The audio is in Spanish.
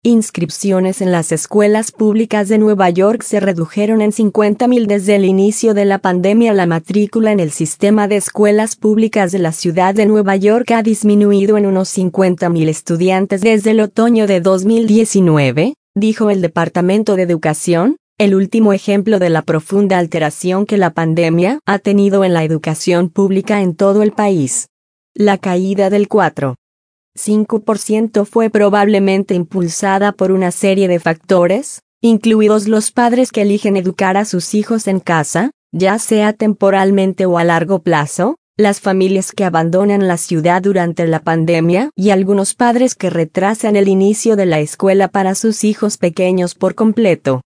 Inscripciones en las escuelas públicas de Nueva York se redujeron en 50.000 desde el inicio de la pandemia. La matrícula en el sistema de escuelas públicas de la ciudad de Nueva York ha disminuido en unos 50.000 estudiantes desde el otoño de 2019, dijo el Departamento de Educación, el último ejemplo de la profunda alteración que la pandemia ha tenido en la educación pública en todo el país. La caída del 4,5% fue probablemente impulsada por una serie de factores, incluidos los padres que eligen educar a sus hijos en casa, ya sea temporalmente o a largo plazo, las familias que abandonan la ciudad durante la pandemia y algunos padres que retrasan el inicio de la escuela para sus hijos pequeños por completo.